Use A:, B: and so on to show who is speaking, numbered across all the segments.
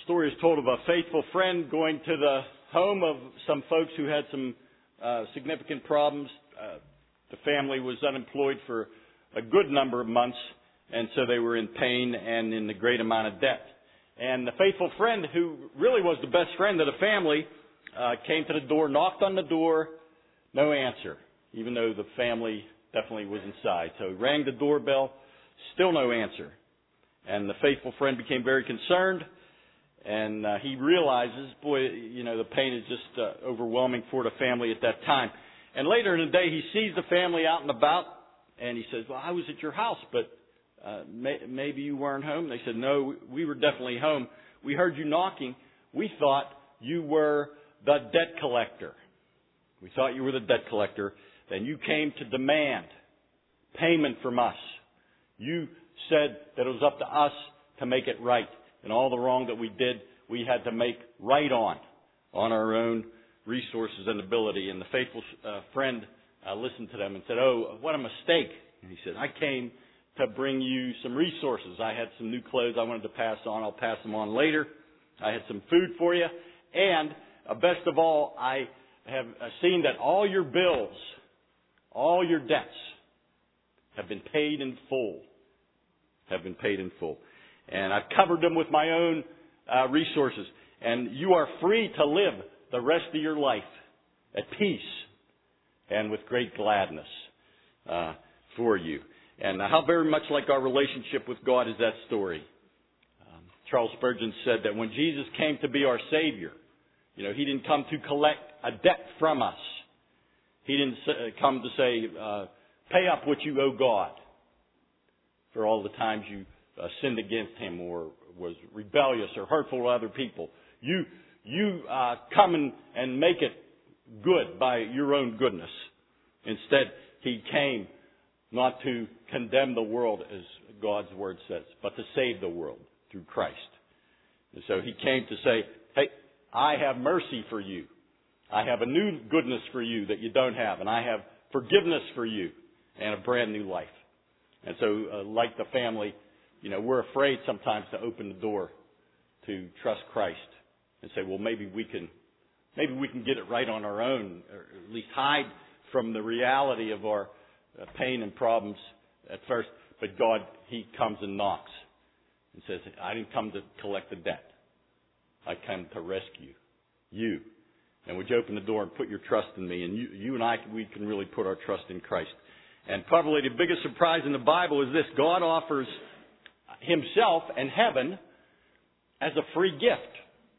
A: story is told of a faithful friend going to the home of some folks who had some significant problems. The family was unemployed for a good number of months, and so they were in pain and in a great amount of debt. And the faithful friend, who really was the best friend of the family, came to the door, knocked on the door, no answer, even though the family definitely was inside. So he rang the doorbell, still no answer. And the faithful friend became very concerned, and he realizes, boy, the pain is just overwhelming for the family at that time. And later in the day, he sees the family out and about, and he says, well, I was at your house, but maybe you weren't home. They said, no, we were definitely home. We heard you knocking. We thought you were the debt collector. We thought you were the debt collector. Then you came to demand payment from us. You said that it was up to us to make it right. And all the wrong that we did, we had to make right on our own resources and ability. And the faithful friend listened to them and said, oh, what a mistake. And he said, I came to bring you some resources. I had some new clothes I wanted to pass on. I'll pass them on later. I had some food for you. And best of all, I have seen that all your bills, all your debts have been paid in full. Have been paid in full. And I've covered them with my own resources. And you are free to live the rest of your life at peace and with great gladness for you. And how very much like our relationship with God is that story. Charles Spurgeon said that when Jesus came to be our Savior, He didn't come to collect a debt from us. He didn't come to say, pay up what you owe God for all the times you sinned against Him or was rebellious or hurtful to other people. You come and make it good by your own goodness. Instead, He came not to condemn the world, as God's Word says, but to save the world through Christ. And so He came to say, hey, I have mercy for you. I have a new goodness for you that you don't have. And I have forgiveness for you and a brand new life. And so, like the family, we're afraid sometimes to open the door to trust Christ and say, well, maybe we can get it right on our own, or at least hide from the reality of our pain and problems at first. But God, He comes and knocks and says, I didn't come to collect the debt. I came to rescue you. And would you open the door and put your trust in me? And you and I, we can really put our trust in Christ. And probably the biggest surprise in the Bible is this. God offers Himself and heaven as a free gift.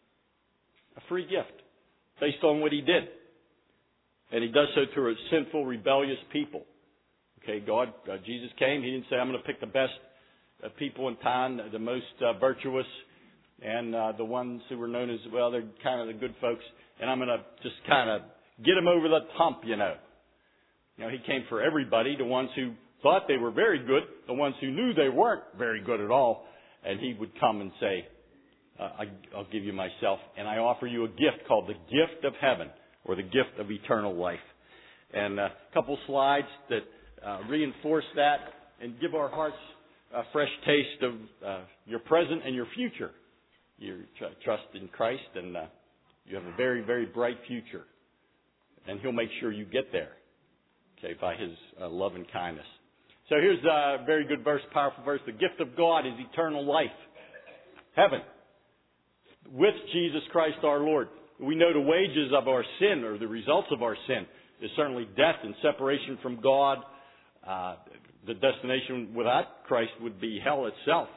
A: A free gift based on what He did. And He does so to a sinful, rebellious people. Okay, Jesus came. He didn't say, I'm going to pick the best people in town, the most virtuous, and the ones who were known as, well, they're kind of the good folks, and I'm going to just kind of get them over the hump, He came for everybody, the ones who thought they were very good, the ones who knew they weren't very good at all, and He would come and say, I'll give you myself, and I offer you a gift called the gift of heaven, or the gift of eternal life. And a couple slides that reinforce that and give our hearts a fresh taste of your present and your future. You trust in Christ, and you have a very, very bright future. And He'll make sure you get there, by His love and kindness. So here's a very good verse, powerful verse. The gift of God is eternal life. Heaven. With Jesus Christ our Lord. We know the wages of our sin, or the results of our sin, is certainly death and separation from God. The destination without Christ would be hell itself.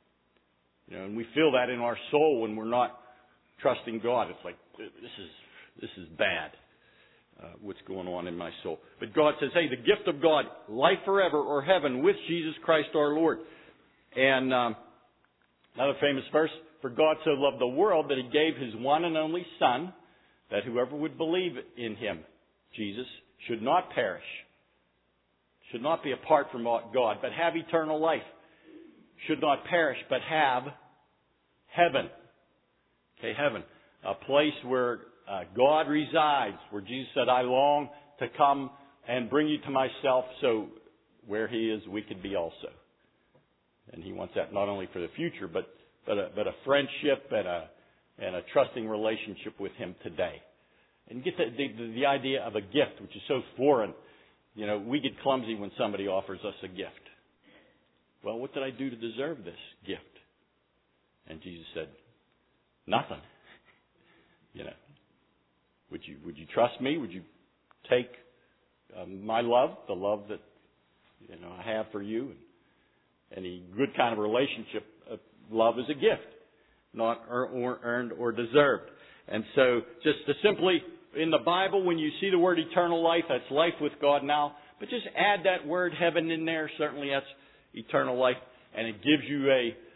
A: And we feel that in our soul when we're not trusting God. It's like, this is bad, what's going on in my soul. But God says, hey, the gift of God, life forever, or heaven with Jesus Christ our Lord. And another famous verse, for God so loved the world that He gave His one and only Son, that whoever would believe in Him, Jesus, should not perish, should not be apart from God, but have eternal life. Should not perish, but have heaven. Heaven. A place where God resides, where Jesus said, I long to come and bring you to myself, so where He is, we could be also. And He wants that not only for the future, but a friendship and and a trusting relationship with Him today. And get the idea of a gift, which is so foreign. You know, we get clumsy when somebody offers us a gift. Well, what did I do to deserve this gift? And Jesus said, nothing. You know, would you trust me? Would you take my love, the love that I have for you? And any good kind of relationship, love is a gift, not earned or deserved. And so, just to simply in the Bible, when you see the word eternal life, that's life with God now. But just add that word heaven in there. Certainly, that's eternal life, and it gives you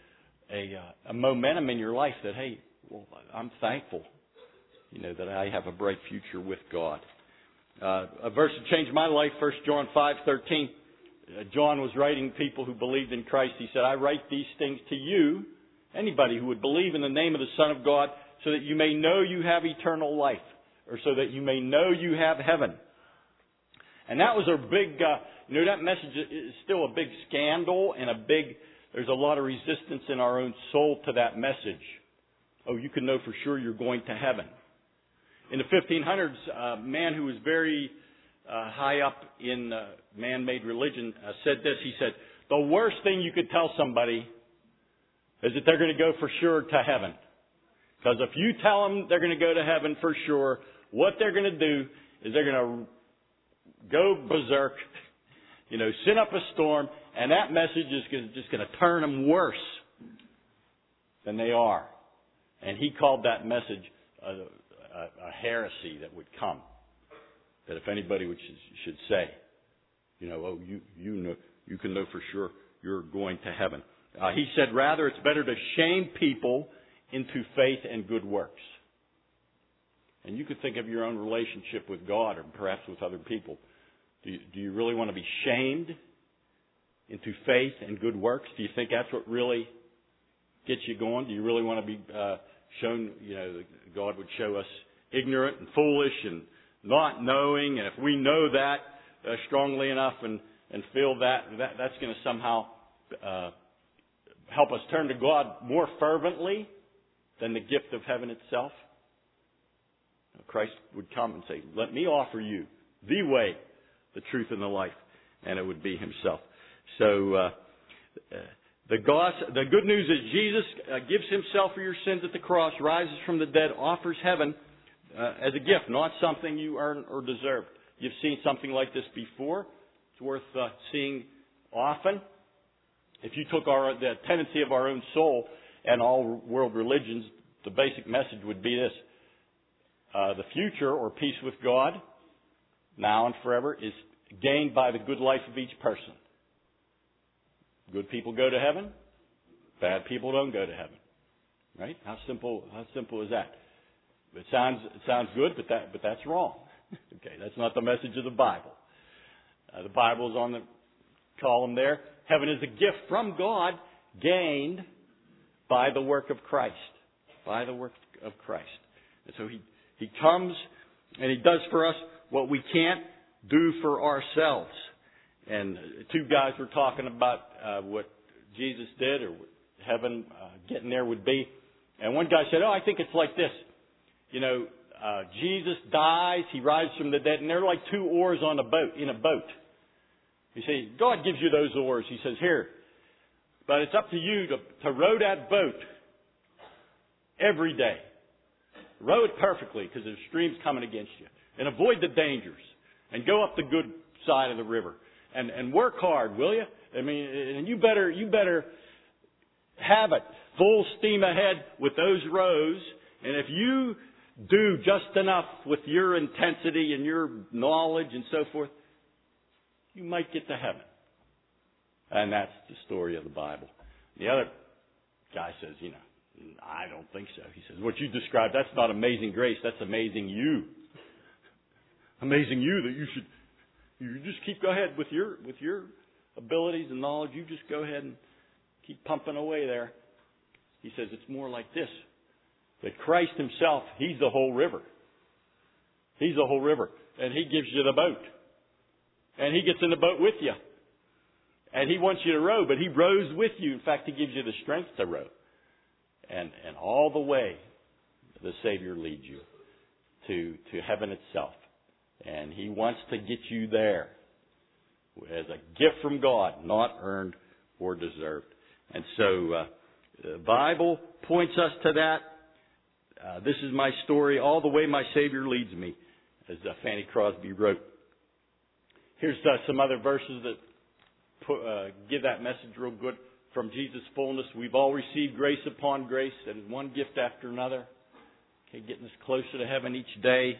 A: a momentum in your life that, hey, well, I'm thankful, that I have a bright future with God. A verse that changed my life, 1 John 5:13. John was writing to people who believed in Christ. He said, I write these things to you, anybody who would believe in the name of the Son of God, so that you may know you have eternal life, or so that you may know you have heaven. And that was a big, that message is still a big scandal and there's a lot of resistance in our own soul to that message. Oh, you can know for sure you're going to heaven. In the 1500s, a man who was very high up in man-made religion said this. He said, the worst thing you could tell somebody is that they're going to go for sure to heaven. Because if you tell them they're going to go to heaven for sure, what they're going to do is they're going to go berserk, send up a storm, and that message is just going to turn them worse than they are. And he called that message a heresy that would come. That if anybody should say, you know, you can know for sure you're going to heaven. He said, rather, it's better to shame people into faith and good works. And you could think of your own relationship with God or perhaps with other people. Do you really want to be shamed into faith and good works? Do you think that's what really gets you going? Do you really want to be shown, God would show us ignorant and foolish and not knowing, and if we know that strongly enough and feel that's going to somehow help us turn to God more fervently than the gift of heaven itself? Christ would come and say, let me offer you the way, the truth, and the life. And it would be Himself. So the good news is Jesus gives Himself for your sins at the cross, rises from the dead, offers heaven as a gift, not something you earn or deserve. You've seen something like this before. It's worth seeing often. If you took the tendency of our own soul and all world religions, the basic message would be this. The future, or peace with God, now and forever, is gained by the good life of each person. Good people go to heaven. Bad people don't go to heaven. Right? How simple is that? It sounds good, but that's wrong. Okay, that's not the message of the Bible. The Bible is on the column there. Heaven is a gift from God, gained by the work of Christ. By the work of Christ. And so He comes and He does for us what we can't do for ourselves. And two guys were talking about what Jesus did or what heaven getting there would be. And one guy said, I think it's like this. Jesus dies, He rises from the dead, and they're like two oars in a boat. You see, God gives you those oars. He says, here. But it's up to you to row that boat every day. Row it perfectly because there's streams coming against you. And avoid the dangers. And go up the good side of the river. And work hard, will you? I mean, and you better have it full steam ahead with those rows. And if you do just enough with your intensity and your knowledge and so forth, you might get to heaven. And that's the story of the Bible. The other guy says, I don't think so. He says, what you described, that's not amazing grace, that's amazing you. Amazing you that you just go ahead with your abilities and knowledge, you just go ahead and keep pumping away there. He says it's more like this. That Christ Himself, He's the whole river. He's the whole river. And He gives you the boat. And He gets in the boat with you. And He wants you to row, but He rows with you. In fact, He gives you the strength to row. And all the way, the Savior leads you to heaven itself. And He wants to get you there as a gift from God, not earned or deserved. And so the Bible points us to that. This is my story, all the way my Savior leads me, as Fanny Crosby wrote. Here's some other verses that give that message real good. From Jesus' fullness, we've all received grace upon grace, and one gift after another. Okay, getting us closer to heaven each day.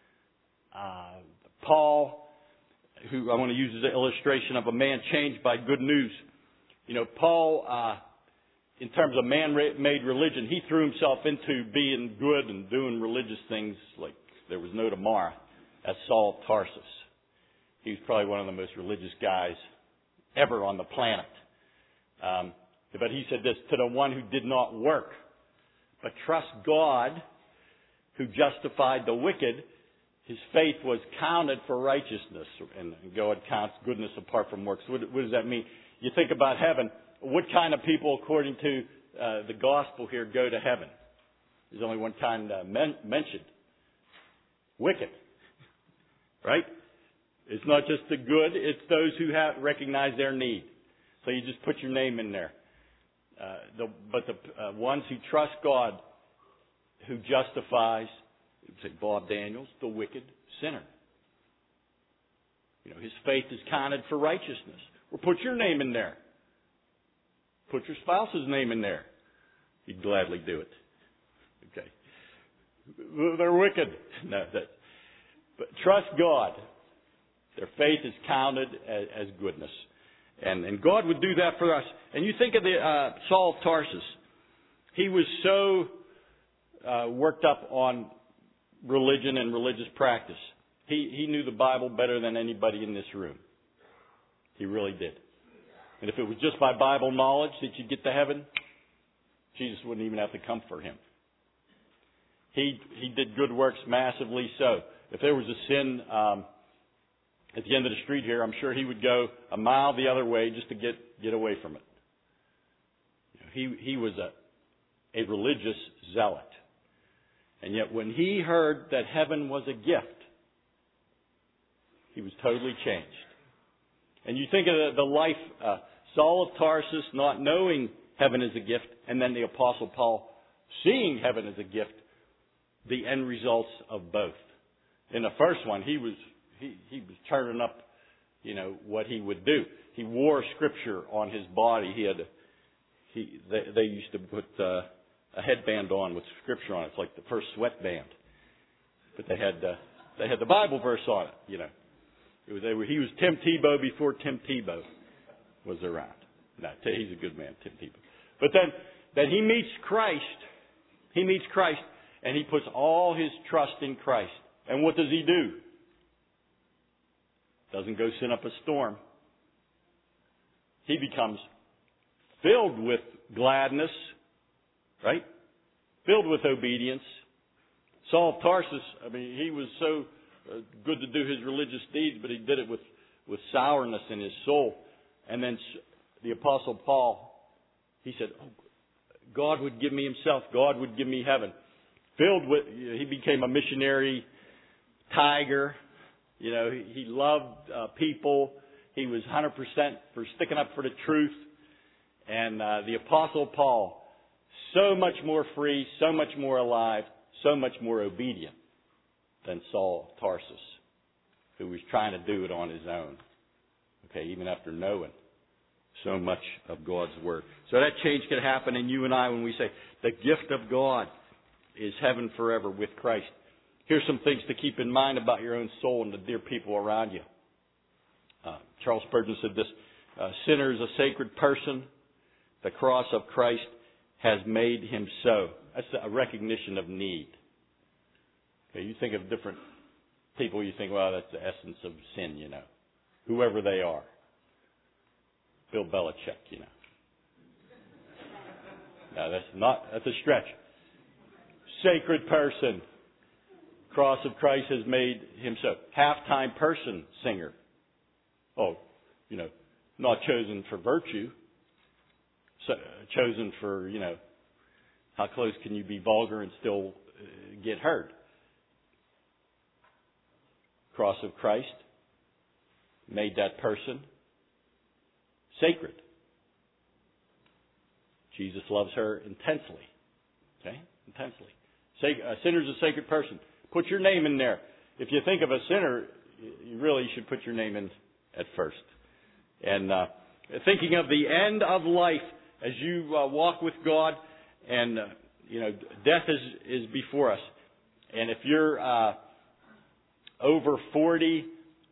A: Paul, who I want to use as an illustration of a man changed by good news. You know, Paul, in terms of man-made religion, he threw himself into being good and doing religious things like there was no tomorrow. That's Saul of Tarsus. He was probably one of the most religious guys ever on the planet. But he said this, to the one who did not work, but trust God, who justified the wicked, his faith was counted for righteousness. And God counts goodness apart from works. What does that mean? You think about heaven. What kind of people, according to the gospel here, go to heaven? There's only one kind mentioned. Wicked. Right? It's not just the good. It's those who recognize their need. So you just put your name in there. But the ones who trust God, who justifies, say Bob Daniels, the wicked sinner. You know, his faith is counted for righteousness. Well, put your name in there. Put your spouse's name in there. You'd gladly do it. Okay. They're wicked. No, but trust God. Their faith is counted as goodness. And God would do that for us. And you think of the Saul of Tarsus. He was so worked up on religion and religious practice. He knew the Bible better than anybody in this room. He really did. And if it was just by Bible knowledge that you'd get to heaven, Jesus wouldn't even have to come for him. He did good works massively so. If there was a sin at the end of the street here, I'm sure he would go a mile the other way just to get away from it. He was a religious zealot. And yet when he heard that heaven was a gift, he was totally changed. And you think of the life, Saul of Tarsus not knowing heaven as a gift, and then the Apostle Paul seeing heaven as a gift, the end results of both. In the first one, he was turning up, what he would do. He wore Scripture on his body. They used to put a headband on with Scripture on it. It's like the first sweatband. But they had the Bible verse on it. He was Tim Tebow before Tim Tebow was around. No, he's a good man, Tim Tebow. But then he meets Christ. He meets Christ, and he puts all his trust in Christ. And what does he do? Doesn't go send up a storm. He becomes filled with gladness, right? Filled with obedience. Saul of Tarsus, he was so good to do his religious deeds, but he did it with sourness in his soul. And then the Apostle Paul, he said, God would give me himself. God would give me heaven. He became a missionary tiger. He loved people. He was 100% for sticking up for the truth. And the Apostle Paul, so much more free, so much more alive, so much more obedient than Saul of Tarsus, who was trying to do it on his own. Okay, even after knowing so much of God's Word. So that change could happen in you and I when we say the gift of God is heaven forever with Christ. Here's some things to keep in mind about your own soul and the dear people around you. Charles Spurgeon said this, sinner is a sacred person. The cross of Christ has made him so. That's a recognition of need. Okay, you think of different people, you think, well, that's the essence of sin, whoever they are. Bill Belichick, No, that's a stretch. Sacred person. Cross of Christ has made him so. Halftime person, singer. Oh, not chosen for virtue. Chosen for, how close can you be vulgar and still get heard. Cross of Christ made that person sacred. Jesus loves her intensely. Okay? Intensely. A sinner's a sacred person. Put your name in there. If you think of a sinner, you really should put your name in at first. And thinking of the end of life as you walk with God, and death is before us. And if you're over 40,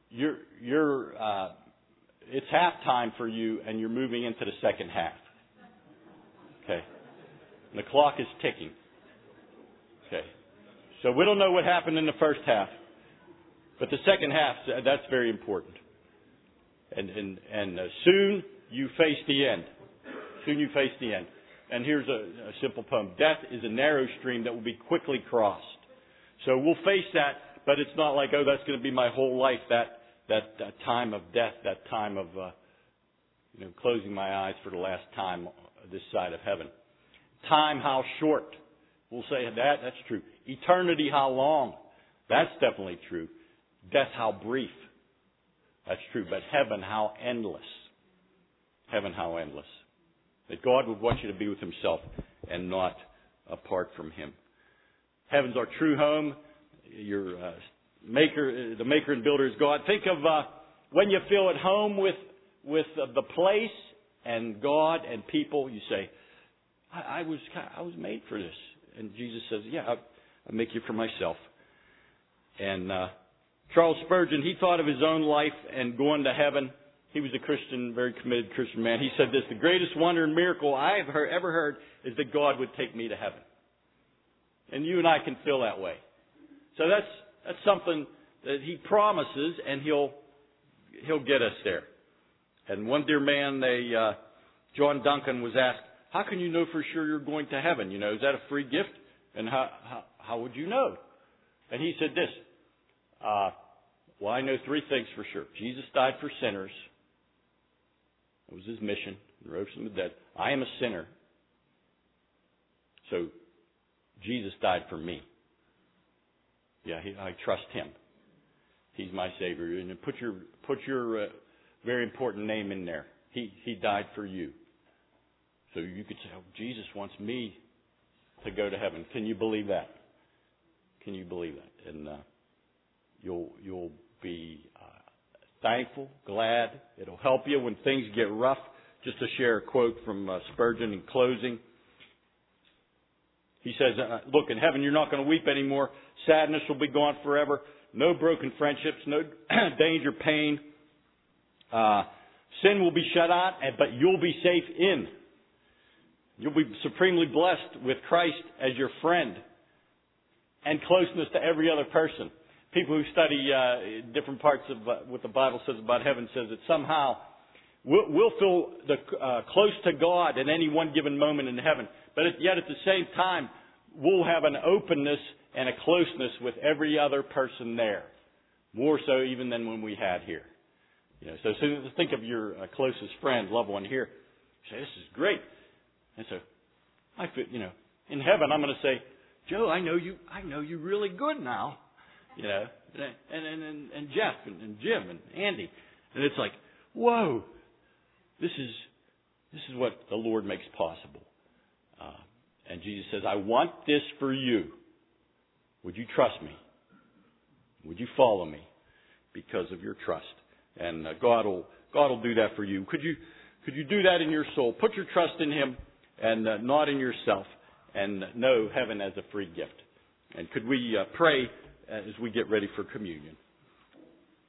A: it's half time for you, and you're moving into the second half. Okay, and the clock is ticking. Okay, so we don't know what happened in the first half, but the second half, that's very important. And soon you face the end. Soon you face the end. And here's a simple poem. Death is a narrow stream that will be quickly crossed. So we'll face that, but it's not like, that's going to be my whole life, that time of death, that time of closing my eyes for the last time this side of heaven. Time, how short. We'll say that's true. Eternity, how long. That's definitely true. Death, how brief. That's true. But heaven, how endless. Heaven, how endless. That God would want you to be with Himself and not apart from Him. Heaven's our true home. Your the maker and builder is God. Think of when you feel at home with the place and God and people. You say, I was made for this. And Jesus says, I make you for myself. And Charles Spurgeon, he thought of his own life and going to heaven. He was a Christian, very committed Christian man. He said this, the greatest wonder and miracle I have ever heard is that God would take me to heaven. And you and I can feel that way. So that's something that He promises, and He'll get us there. And one dear man, John Duncan, was asked, how can you know for sure you're going to heaven? Is that a free gift? And how would you know? And he said this, I know three things for sure. Jesus died for sinners. It was His mission. He rose from the dead. I am a sinner. So Jesus died for me. I trust Him. He's my Savior. And put your very important name in there. He died for you. So you could say, Jesus wants me to go to heaven. Can you believe that? Can you believe that? And you'll be thankful, glad. It'll help you when things get rough. Just to share a quote from Spurgeon in closing. He says, look, in heaven you're not going to weep anymore. Sadness will be gone forever. No broken friendships, no danger, pain. Sin will be shut out, but you'll be safe in. You'll be supremely blessed with Christ as your friend and closeness to every other person. People who study different parts of what the Bible says about heaven says that somehow we'll feel close to God at any one given moment in heaven. But yet at the same time, we'll have an openness and a closeness with every other person there. More so even than when we had here. So think of your closest friend, loved one here. You say, this is great. And so, I feel, in heaven, I'm going to say, Joe, I know you really good now. And Jeff and Jim and Andy. And it's like, whoa, this is what the Lord makes possible. And Jesus says, I want this for you. Would you trust me? Would you follow me because of your trust? And God will do that for you. Could you do that in your soul? Put your trust in Him and not in yourself, and know heaven as a free gift. And could we pray as we get ready for communion?